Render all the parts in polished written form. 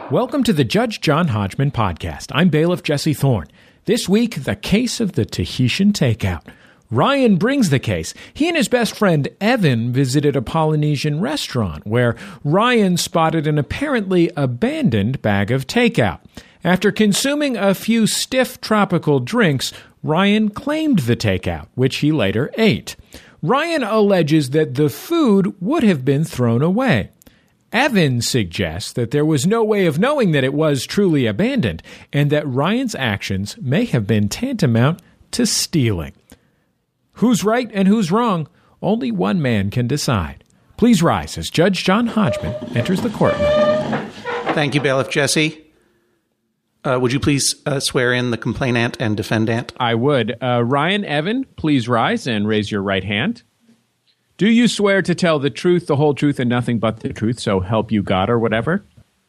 Welcome to the Judge John Hodgman podcast. I'm bailiff Jesse Thorne. This week, the case of the Tahitian takeout. Ryan brings the case. He and his best friend Evan visited a Polynesian restaurant where Ryan spotted an apparently abandoned bag of takeout. After consuming a few stiff tropical drinks, Ryan claimed the takeout, which he later ate. Ryan alleges that the food would have been thrown away. Evan suggests that there was no way of knowing that it was truly abandoned and that Ryan's actions may have been tantamount to stealing. Who's right and who's wrong? Only one man can decide. Please rise as Judge John Hodgman enters the courtroom. Thank you, Bailiff Jesse. Would you please swear in the complainant and defendant? I would. Ryan Evan, please rise and raise your right hand. Do you swear to tell the truth, the whole truth, and nothing but the truth, so help you God or whatever?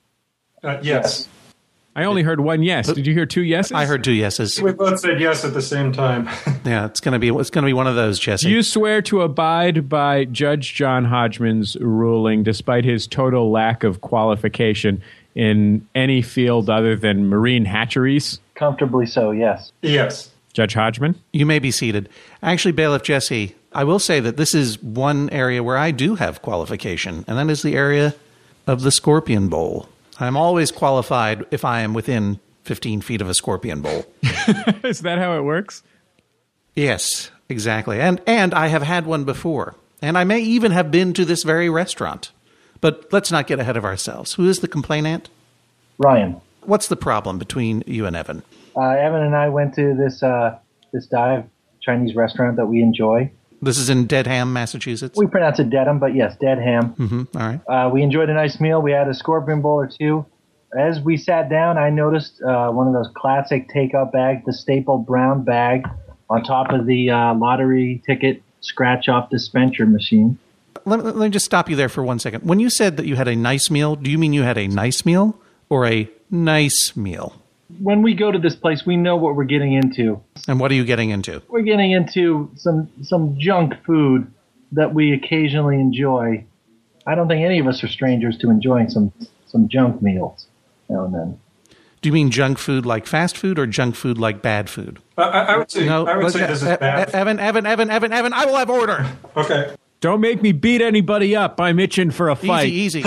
Yes. I only heard one yes. Did you hear two yeses? I heard two yeses. We both said yes at the same time. Yeah, it's gonna be one of those, Jesse. Do you swear to abide by Judge John Hodgman's ruling, despite his total lack of qualification in any field other than marine hatcheries? Comfortably so, yes. Yes. Judge Hodgman? You may be seated. Actually, Bailiff Jesse, I will say that this is one area where I do have qualification, and that is the area of the Scorpion Bowl. I'm always qualified if I am within 15 feet of a Scorpion Bowl. Is that how it works? Yes, exactly. And I have had one before. And I may even have been to this very restaurant. But let's not get ahead of ourselves. Who is the complainant? Ryan. What's the problem between you and Evan? Evan and I went to this dive Chinese restaurant that we enjoy. This is in Dedham, Massachusetts? We pronounce it Dedham, but yes, Dedham. Mm-hmm. All right. We enjoyed a nice meal. We had a Scorpion Bowl or two. As we sat down, I noticed one of those classic takeout bags, the staple brown bag, on top of the lottery ticket scratch-off dispenser machine. Let me just stop you there for 1 second. When you said that you had a nice meal, do you mean you had a nice meal or a nice meal? When we go to this place, we know what we're getting into. And what are you getting into? We're getting into some junk food that we occasionally enjoy. I don't think any of us are strangers to enjoying some junk meals now and then. Do you mean junk food like fast food or junk food like bad food? I would say this is bad. Evan, I will have order. Okay. Don't make me beat anybody up. I'm itching for a fight. Easy.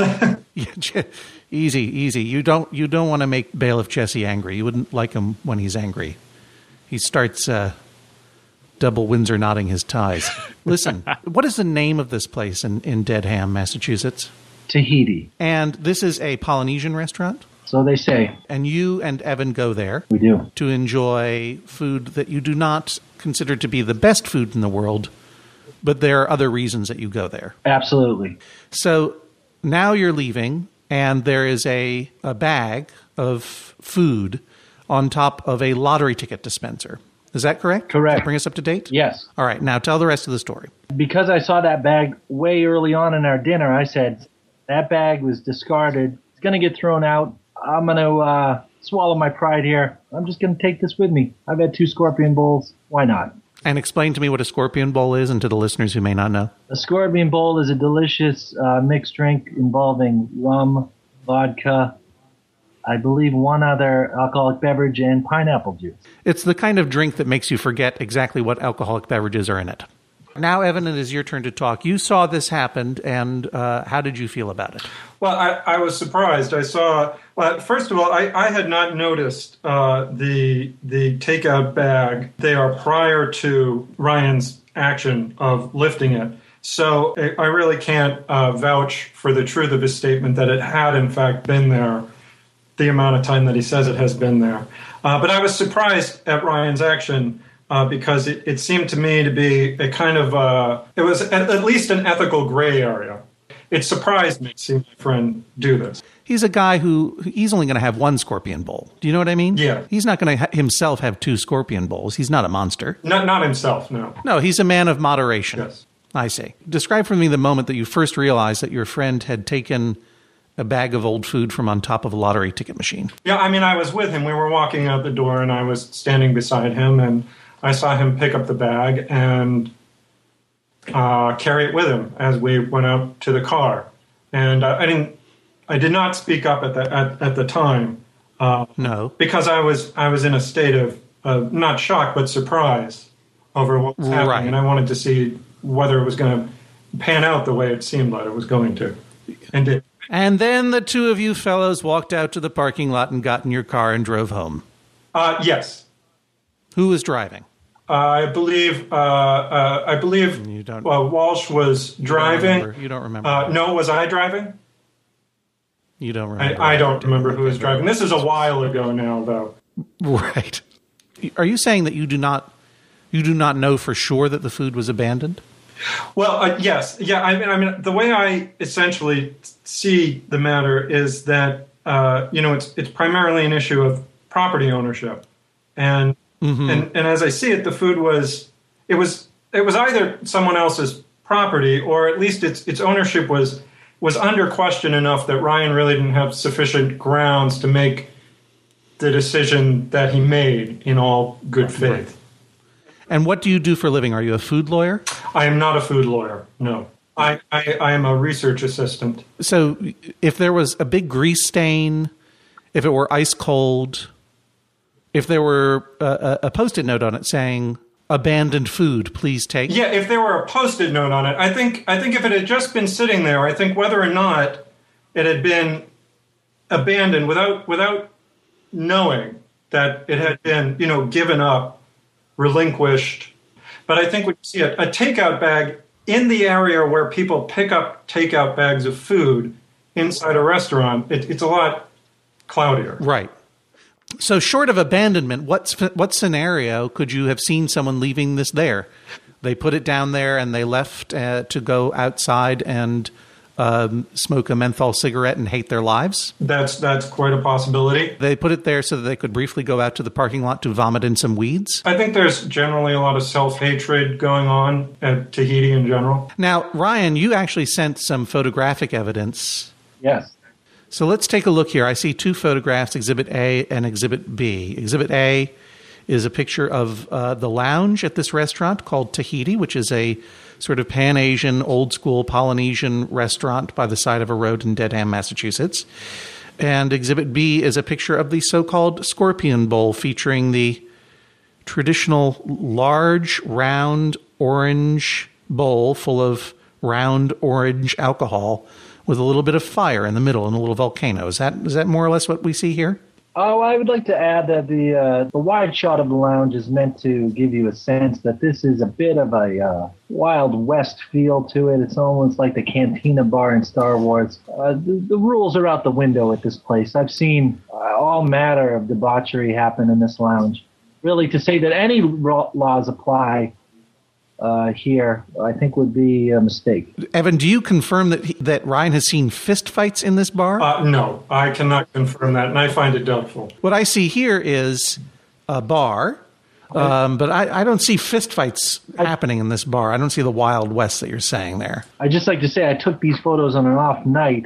Easy. You don't want to make Bailiff Jesse angry. You wouldn't like him when he's angry. He starts double Windsor knotting his ties. Listen, what is the name of this place in Dedham, Massachusetts? Tahiti. And this is a Polynesian restaurant? So they say. And you and Evan go there. We do. To enjoy food that you do not consider to be the best food in the world, but there are other reasons that you go there. Absolutely. So now you're leaving, and there is a bag of food on top of a lottery ticket dispenser. Is that correct? Correct. Does that bring us up to date? Yes. All right. Now tell the rest of the story. Because I saw that bag way early on in our dinner, I said, that bag was discarded. It's going to get thrown out. I'm going to swallow my pride here. I'm just going to take this with me. I've had 2 Scorpion Bowls. Why not? And explain to me what a Scorpion Bowl is and to the listeners who may not know. A Scorpion Bowl is a delicious mixed drink involving rum, vodka, I believe one other alcoholic beverage, and pineapple juice. It's the kind of drink that makes you forget exactly what alcoholic beverages are in it. Now, Evan, it is your turn to talk. You saw this happen, and how did you feel about it? Well, I was surprised. I saw, well, first of all, I had not noticed the takeout bag there prior to Ryan's action of lifting it. So I really can't vouch for the truth of his statement that it had, in fact, been there the amount of time that he says it has been there. But I was surprised at Ryan's action because it seemed to me to be a kind of, it was at least an ethical gray area. It surprised me to see my friend do this. He's a guy he's only going to have 1 Scorpion Bowl. Do you know what I mean? Yeah. He's not going to himself have 2 Scorpion Bowls. He's not a monster. Not himself, no. No, he's a man of moderation. Yes. I see. Describe for me the moment that you first realized that your friend had taken a bag of old food from on top of a lottery ticket machine. Yeah, I mean, I was with him. We were walking out the door, and I was standing beside him, and I saw him pick up the bag and carry it with him as we went up to the car. And I I did not speak up at the time. No. Because I was in a state of not shock but surprise over what was happening, Right. and I wanted to see whether it was going to pan out the way it seemed like it was going to, and did. And then the two of you fellows walked out to the parking lot and got in your car and drove home. Yes. Who was driving? I believe You don't- Walsh was driving. You don't remember. No, was I driving? You don't remember. I don't remember who was driving. This is a while ago now, though. Right. Are you saying that you do not know for sure that the food was abandoned? Well, yes. Yeah, I mean, the way I essentially see the matter is that, it's primarily an issue of property ownership. And, and as I see it, the food was either someone else's property, or at least its ownership was under question enough that Ryan really didn't have sufficient grounds to make the decision that he made in all good faith. Right. And what do you do for a living? Are you a food lawyer? I am not a food lawyer, no. I am a research assistant. So if there was a big grease stain, if it were ice cold, if there were a Post-it note on it saying, abandoned food, please take. Yeah, if there were a Post-it note on it, I think if it had just been sitting there, I think whether or not it had been abandoned without knowing that it had been, given up, relinquished. But I think when you see a takeout bag in the area where people pick up takeout bags of food inside a restaurant, it's a lot cloudier. Right. So short of abandonment, what scenario could you have seen someone leaving this there? They put it down there and they left to go outside and smoke a menthol cigarette and hate their lives? That's quite a possibility. They put it there so that they could briefly go out to the parking lot to vomit in some weeds? I think there's generally a lot of self-hatred going on at Tahiti in general. Now, Ryan, you actually sent some photographic evidence. Yes. So let's take a look here. I see two photographs, Exhibit A and Exhibit B. Exhibit A is a picture of the lounge at this restaurant called Tahiti, which is a sort of Pan-Asian, old-school Polynesian restaurant by the side of a road in Dedham, Massachusetts. And Exhibit B is a picture of the so-called Scorpion Bowl, featuring the traditional large, round, orange bowl full of round orange alcohol with a little bit of fire in the middle and a little volcano. Is that more or less what we see here? Oh, I would like to add that the wide shot of the lounge is meant to give you a sense that this is a bit of a Wild West feel to it. It's almost like the Cantina Bar in Star Wars. The rules are out the window at this place. I've seen all matter of debauchery happen in this lounge. Really, to say that any laws apply here, I think would be a mistake. Evan, do you confirm that Ryan has seen fistfights in this bar? No, I cannot confirm that, and I find it doubtful. What I see here is a bar, but I don't see fistfights happening in this bar. I don't see the Wild West that you're saying there. I'd just like to say I took these photos on an off night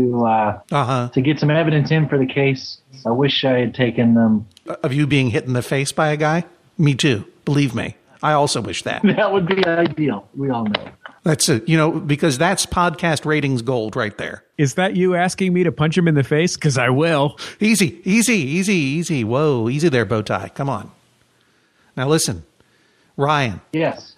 to get some evidence in for the case. I wish I had taken them. Of you being hit in the face by a guy? Me too. Believe me. I also wish that. That would be ideal. We all know. That's it. Because that's podcast ratings gold right there. Is that you asking me to punch him in the face? Because I will. Easy, easy, easy, easy. Whoa, easy there, Bowtie. Come on. Now listen, Ryan. Yes.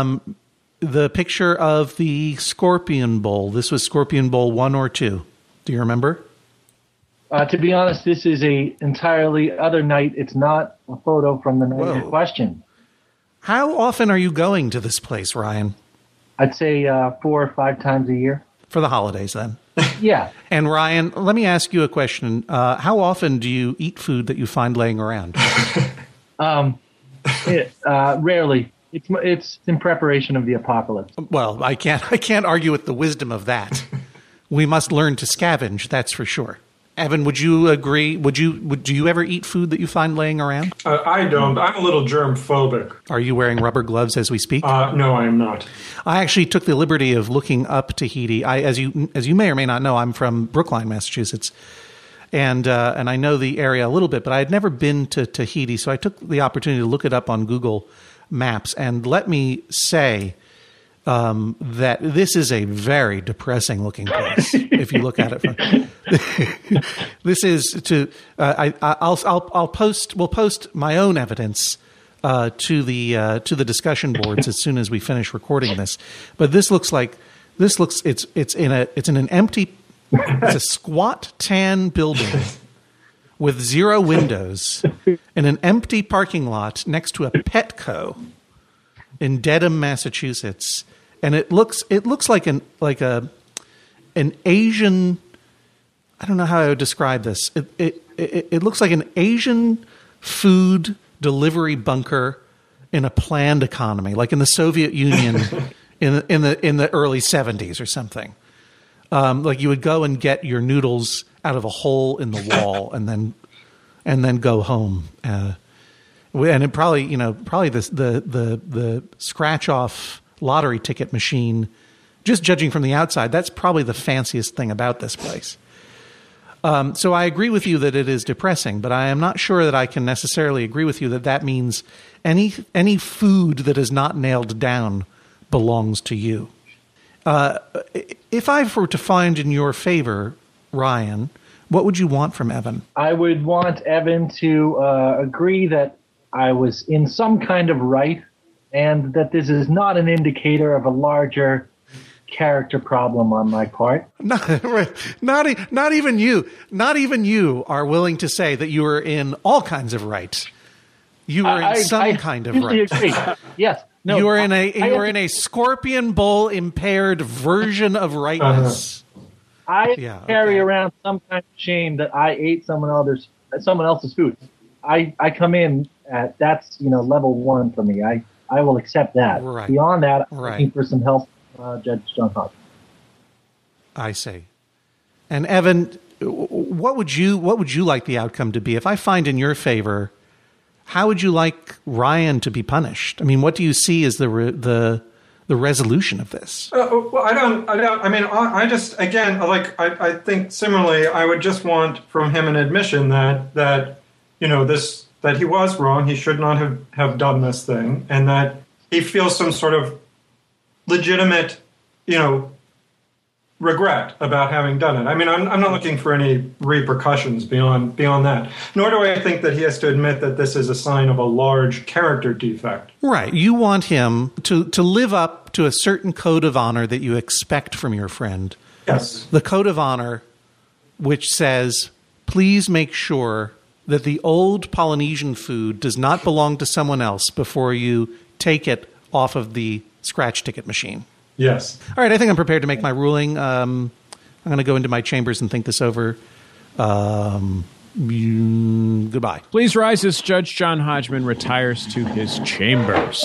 The picture of the Scorpion Bowl. This was Scorpion Bowl 1 or 2. Do you remember? To be honest, this is a entirely other night. It's not a photo from the night in question. How often are you going to this place, Ryan? I'd say 4 or 5 times a year. For the holidays, then. Yeah. And Ryan, let me ask you a question. How often do you eat food that you find laying around? Rarely. It's in preparation of the apocalypse. Well, I can't argue with the wisdom of that. We must learn to scavenge, that's for sure. Evan, would you agree? Do you ever eat food that you find laying around? I don't. I'm a little germ phobic. Are you wearing rubber gloves as we speak? No, I am not. I actually took the liberty of looking up Tahiti. As you may or may not know, I'm from Brookline, Massachusetts, and I know the area a little bit, but I had never been to Tahiti, so I took the opportunity to look it up on Google Maps. And let me say that this is a very depressing looking place. If you look at it from this is to I'll post we'll post my own evidence to the discussion boards as soon as we finish recording this. But it's in an empty, it's a squat tan building with 0 windows in an empty parking lot next to a Petco in Dedham, Massachusetts, and it looks like an Asian. I don't know how I would describe this. It looks like an Asian food delivery bunker in a planned economy, like in the Soviet Union in the early 70s or something. Like you would go and get your noodles out of a hole in the wall and then go home. And it probably the scratch off lottery ticket machine, just judging from the outside, that's probably the fanciest thing about this place. So I agree with you that it is depressing, but I am not sure that I can necessarily agree with you that means any food that is not nailed down belongs to you. If I were to find in your favor, Ryan, what would you want from Evan? I would want Evan to agree that I was in some kind of right, and that this is not an indicator of a larger character problem on my part. Not even you are willing to say that you are in all kinds of right. You are in some kind of right. Agree. Yes. No. You are in a Scorpion Bowl impaired version of rightness. I carry around some kind of shame that I ate someone else's food. I come in at that's level 1 for me. I will accept that. Right. Beyond that, I'm looking for some help. Judge John Hodgman. I see. And Evan, what would you like the outcome to be? If I find in your favor, how would you like Ryan to be punished? I mean, what do you see as the resolution of this? Well, I don't. I mean, I just again, I think similarly. I would just want from him an admission that that he was wrong. He should not have done this thing, and that he feels some sort of legitimate, regret about having done it. I mean, I'm not looking for any repercussions beyond that. Nor do I think that he has to admit that this is a sign of a large character defect. Right. You want him to live up to a certain code of honor that you expect from your friend. Yes. The code of honor, which says, please make sure that the old Polynesian food does not belong to someone else before you take it off of the scratch ticket machine. Yes. All right, I think I'm prepared to make my ruling. I'm going to go into my chambers and think this over. Goodbye. Please rise as Judge John Hodgman retires to his chambers.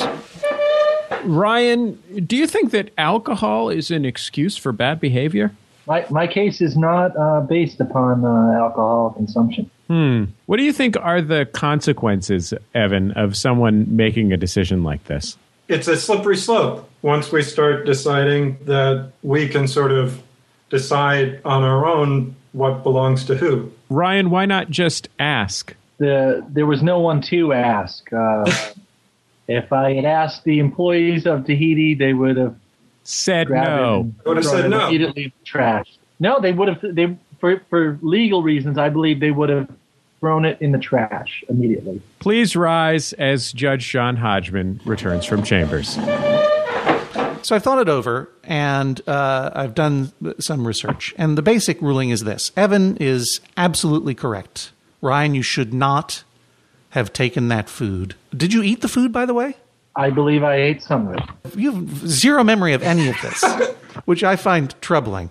Ryan, do you think that alcohol is an excuse for bad behavior? My case is not based upon alcohol consumption. What do you think are the consequences, Evan, of someone making a decision like this? It's a slippery slope. Once we start deciding that we can sort of decide on our own what belongs to who. Ryan, why not just ask? There was no one to ask. If I had asked the employees of Tahiti, they would have said no. They would have said no. Immediately in the trash. No, they would have. For legal reasons, I believe they would have thrown it in the trash immediately. Please rise as Judge John Hodgman returns from chambers. So I've thought it over, and I've done some research. And the basic ruling is this. Evan is absolutely correct. Ryan, you should not have taken that food. Did you eat the food, by the way? I believe I ate some of it. You have zero memory of any of this, which I find troubling.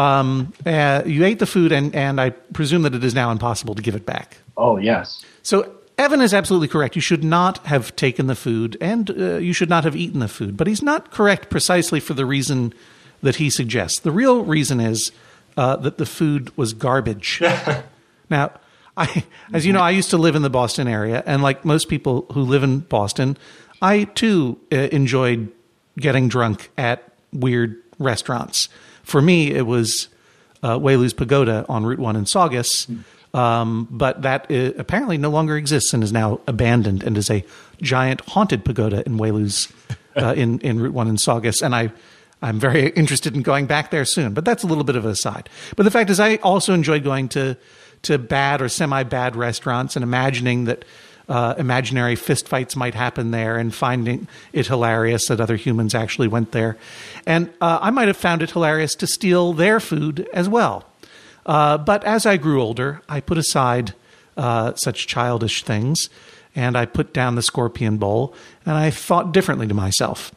You ate the food, and I presume that it is now impossible to give it back. Oh, yes. So Evan is absolutely correct. You should not have taken the food, and you should not have eaten the food. But he's not correct precisely for the reason that he suggests. The real reason is that the food was garbage. Now, as you know, I used to live in the Boston area, and like most people who live in Boston, I too enjoyed getting drunk at weird restaurants. For me, it was Wailu's Pagoda on Route 1 in Saugus, but that apparently no longer exists and is now abandoned and is a giant haunted pagoda in Wailu's in Route 1 in Saugus, and I'm very interested in going back there soon. But that's a little bit of an aside. But the fact is, I also enjoy going to bad or semi-bad restaurants and imagining that imaginary fistfights might happen there and finding it hilarious that other humans actually went there. And I might have found it hilarious to steal their food as well. But as I grew older, I put aside such childish things, and I put down the Scorpion Bowl, and I thought differently to myself.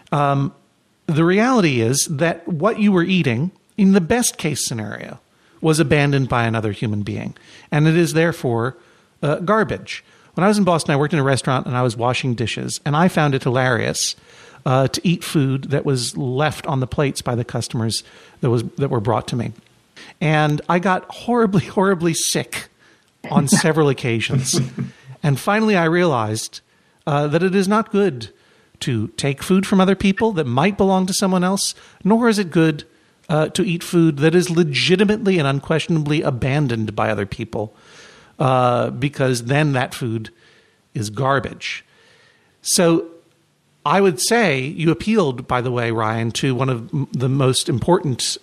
The reality is that what you were eating, in the best case scenario, was abandoned by another human being, and it is therefore garbage. When I was in Boston, I worked in a restaurant, and I was washing dishes, and I found it hilarious to eat food that was left on the plates by the customers that were brought to me. And I got horribly, horribly sick on several occasions. And finally, I realized that it is not good to take food from other people that might belong to someone else, nor is it good to eat food that is legitimately and unquestionably abandoned by other people, because then that food is garbage. So I would say you appealed, by the way, Ryan, to one of the most important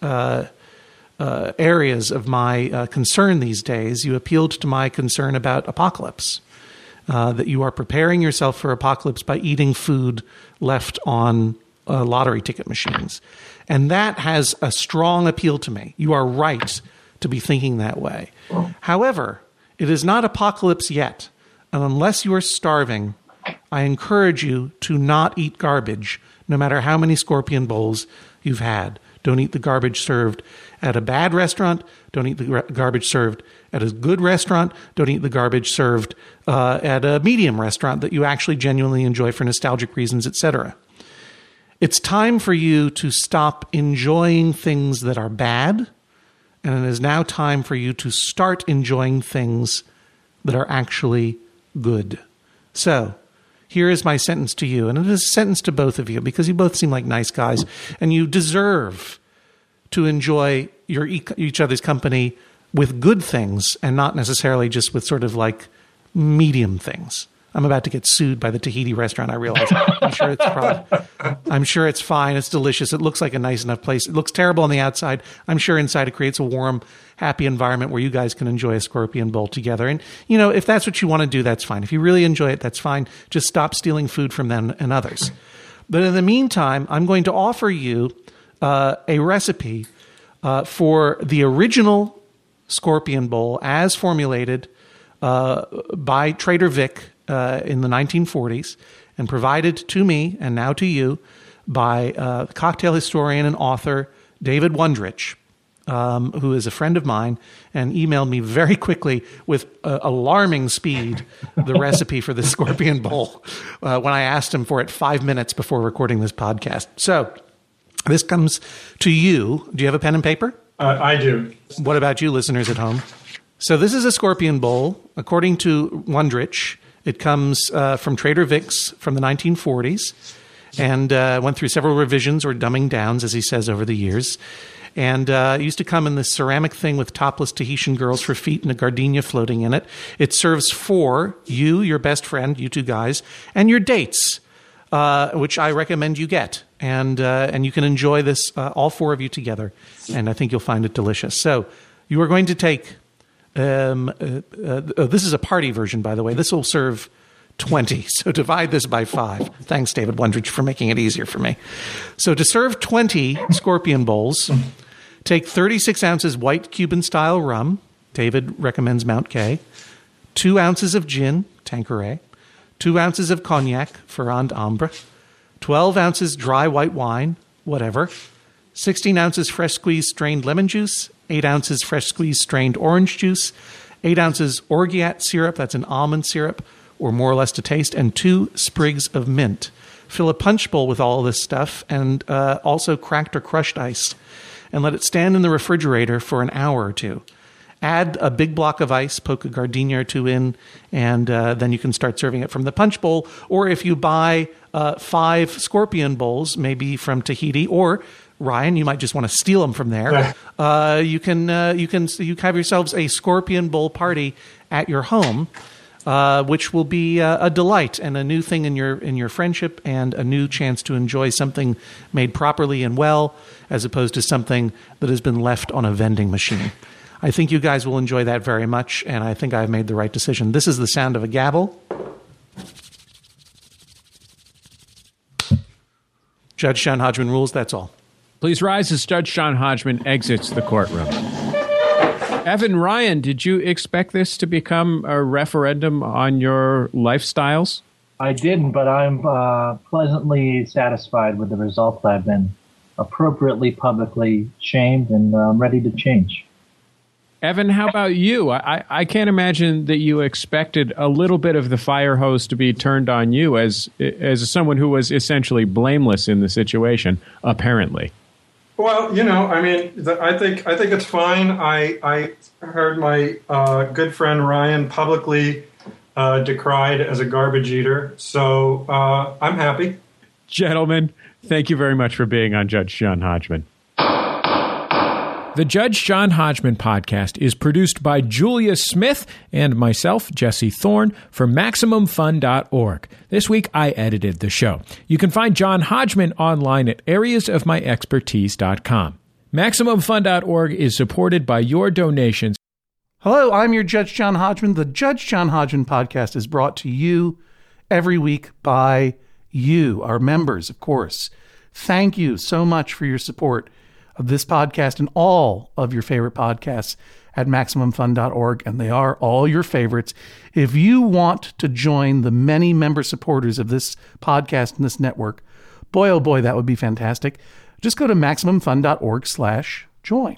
areas of my concern these days. You appealed to my concern about apocalypse. That you are preparing yourself for apocalypse by eating food left on lottery ticket machines. And that has a strong appeal to me. You are right to be thinking that way. However, it is not apocalypse yet. And unless you are starving, I encourage you to not eat garbage, no matter how many Scorpion Bowls you've had. Don't eat the garbage served at a bad restaurant. Don't eat the garbage served at a good restaurant. Don't eat the garbage served at a medium restaurant that you actually genuinely enjoy for nostalgic reasons, etc. It's time for you to stop enjoying things that are bad, and it is now time for you to start enjoying things that are actually good. So, here is my sentence to you, and it is a sentence to both of you because you both seem like nice guys, and you deserve to enjoy each other's company with good things and not necessarily just with sort of like medium things. I'm about to get sued by the Tahiti restaurant, I realize. I'm sure it's fine. It's delicious. It looks like a nice enough place. It looks terrible on the outside. I'm sure inside it creates a warm, happy environment where you guys can enjoy a Scorpion Bowl together. And, you know, if that's what you want to do, that's fine. If you really enjoy it, that's fine. Just stop stealing food from them and others. But in the meantime, I'm going to offer you a recipe for the original Scorpion Bowl as formulated by Trader Vic in the 1940s and provided to me and now to you by cocktail historian and author David Wondrich, who is a friend of mine and emailed me very quickly with alarming speed the recipe for the Scorpion Bowl when I asked him for it 5 minutes before recording this podcast. So this comes to you. Do you have a pen and paper? I do. What about you, listeners at home? So this is a Scorpion Bowl. According to Wondrich, it comes from Trader Vic's from the 1940s and went through several revisions or dumbing downs, as he says, over the years. And it used to come in this ceramic thing with topless Tahitian girls for feet and a gardenia floating in it. It serves for you, your best friend, you two guys, and your dates, which I recommend you get. And you can enjoy this, all four of you together, and I think you'll find it delicious. So you are going to take, this is a party version, by the way. This will serve 20, so divide this by 5. Thanks, David Wondrich, for making it easier for me. So to serve 20 Scorpion Bowls, take 36 ounces white Cuban-style rum. David recommends Mount Kay. 2 ounces of gin, Tanqueray. 2 ounces of cognac, Ferrand Ambre. 12 ounces dry white wine, whatever. 16 ounces fresh squeezed strained lemon juice. 8 ounces fresh squeezed strained orange juice. 8 ounces Orgeat syrup, that's an almond syrup, or more or less to taste, and 2 sprigs of mint. Fill a punch bowl with all of this stuff and also cracked or crushed ice, and let it stand in the refrigerator for an hour or two. Add a big block of ice, poke a gardenia or 2 in, and then you can start serving it from the punch bowl. Or if you buy 5 Scorpion Bowls, maybe from Tahiti, or Ryan, you might just want to steal them from there. You can have yourselves a Scorpion Bowl party at your home. which will be a delight and a new thing in your friendship and a new chance to enjoy something made properly and well, as opposed to something that has been left on a vending machine. I think you guys will enjoy that very much, and I think I've made the right decision. This is the sound of a gavel. Judge John Hodgman rules, that's all. Please rise as Judge John Hodgman exits the courtroom. Evan, Ryan, did you expect this to become a referendum on your lifestyles? I didn't, but I'm pleasantly satisfied with the results. I've been appropriately publicly shamed, and I'm ready to change. Evan, how about you? I can't imagine that you expected a little bit of the fire hose to be turned on you as someone who was essentially blameless in the situation, apparently. Well, I think it's fine. I heard my good friend Ryan publicly decried as a garbage eater, so I'm happy. Gentlemen, thank you very much for being on Judge John Hodgman. The Judge John Hodgman podcast is produced by Julia Smith and myself, Jesse Thorne, for MaximumFun.org. This week, I edited the show. You can find John Hodgman online at areasofmyexpertise.com. MaximumFun.org is supported by your donations. Hello, I'm your Judge John Hodgman. The Judge John Hodgman podcast is brought to you every week by you, our members, of course. Thank you so much for your support of this podcast and all of your favorite podcasts at MaximumFun.org, and they are all your favorites. If you want to join the many member supporters of this podcast and this network, boy, oh boy, that would be fantastic. Just go to MaximumFun.org/join.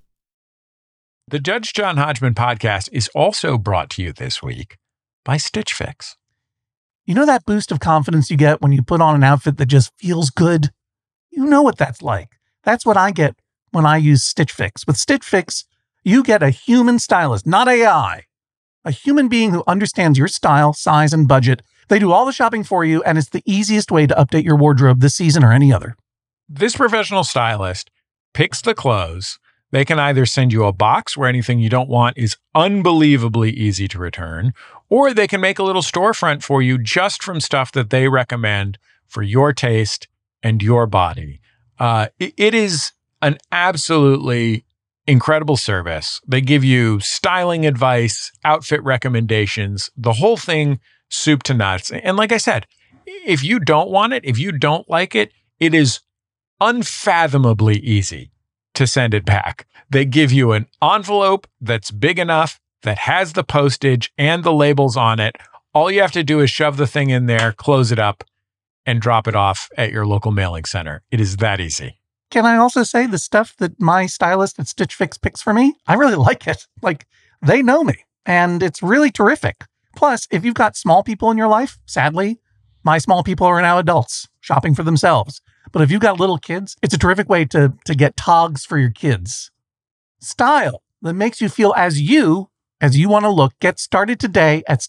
The Judge John Hodgman podcast is also brought to you this week by Stitch Fix. You know that boost of confidence you get when you put on an outfit that just feels good? You know what that's like. That's what I get when I use Stitch Fix. With Stitch Fix, you get a human stylist, not AI. A human being who understands your style, size, and budget. They do all the shopping for you, and it's the easiest way to update your wardrobe this season or any other. This professional stylist picks the clothes. They can either send you a box where anything you don't want is unbelievably easy to return, or they can make a little storefront for you just from stuff that they recommend for your taste and your body. It is an absolutely incredible service. They give you styling advice, outfit recommendations, the whole thing, soup to nuts. And like I said, if you don't want it, if you don't like it, it is unfathomably easy to send it back. They give you an envelope that's big enough, that has the postage and the labels on it. All you have to do is shove the thing in there, close it up, and drop it off at your local mailing center. It is that easy. Can I also say the stuff that my stylist at Stitch Fix picks for me? I really like it. Like, they know me, and it's really terrific. Plus, if you've got small people in your life, sadly, my small people are now adults shopping for themselves. But if you've got little kids, it's a terrific way to get togs for your kids. Style that makes you feel as you want to look. Get started today at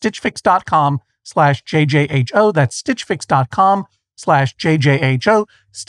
StitchFix.com/JJHO. That's StitchFix.com/JJHO.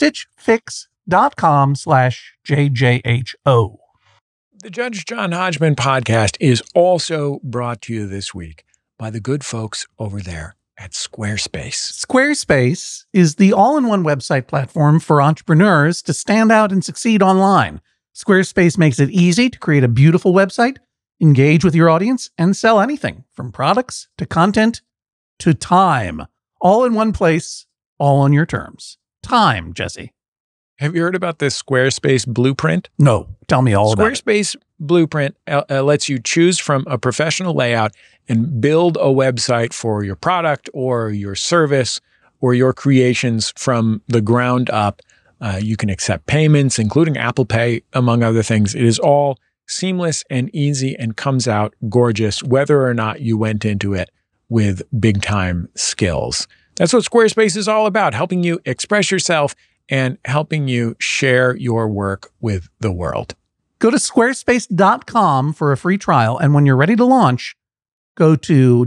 StitchFix.com/JJHO. The Judge John Hodgman podcast is also brought to you this week by the good folks over there at Squarespace. Squarespace is the all-in-one website platform for entrepreneurs to stand out and succeed online. Squarespace makes it easy to create a beautiful website, engage with your audience, and sell anything from products to content to time. All in one place, all on your terms. Time, Jesse. Have you heard about this Squarespace blueprint? No, tell me all about it. Squarespace blueprint lets you choose from a professional layout and build a website for your product or your service or your creations from the ground up. You can accept payments, including Apple Pay, among other things. It is all seamless and easy and comes out gorgeous, whether or not you went into it with big time skills. That's what Squarespace is all about, helping you express yourself and helping you share your work with the world. Go to squarespace.com for a free trial. And when you're ready to launch, go to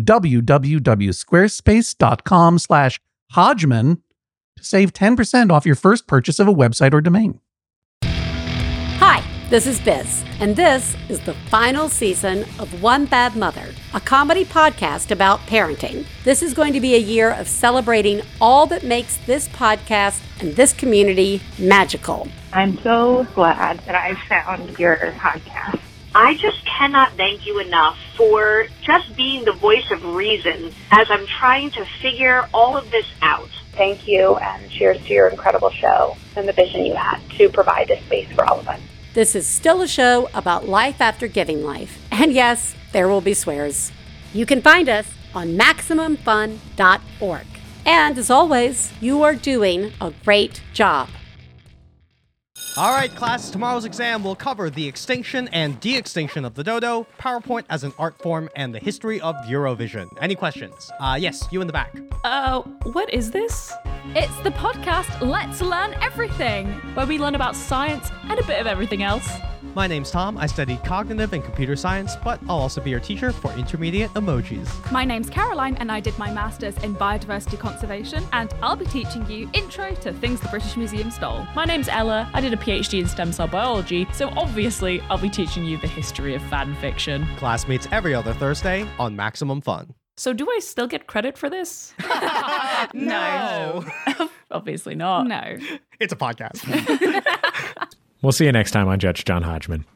www.squarespace.com/Hodgman to save 10% off your first purchase of a website or domain. Hi, This is Biz, and this is the final season of One Bad Mother, a comedy podcast about parenting. This is going to be a year of celebrating all that makes this podcast and this community magical. I'm so glad that I found your podcast. I just cannot thank you enough for just being the voice of reason as I'm trying to figure all of this out. Thank you, and cheers to your incredible show and the vision you had to provide this space for all of us. This is still a show about life after giving life. And yes, there will be swears. You can find us on MaximumFun.org. And as always, you are doing a great job. All right, class, tomorrow's exam will cover the extinction and de-extinction of the dodo, PowerPoint as an art form, and the history of Eurovision. Any questions? Yes, you in the back. What is this? It's the podcast Let's Learn Everything, where we learn about science and a bit of everything else. My name's Tom. I studied cognitive and computer science, but I'll also be your teacher for intermediate emojis. My name's Caroline, and I did my master's in biodiversity conservation, and I'll be teaching you intro to things the British Museum stole. My name's Ella. I did a PhD in stem cell biology, so obviously I'll be teaching you the history of fan fiction. Class meets every other Thursday on Maximum Fun. So do I still get credit for this? No. Obviously not. No. It's a podcast. We'll see you next time on Judge John Hodgman.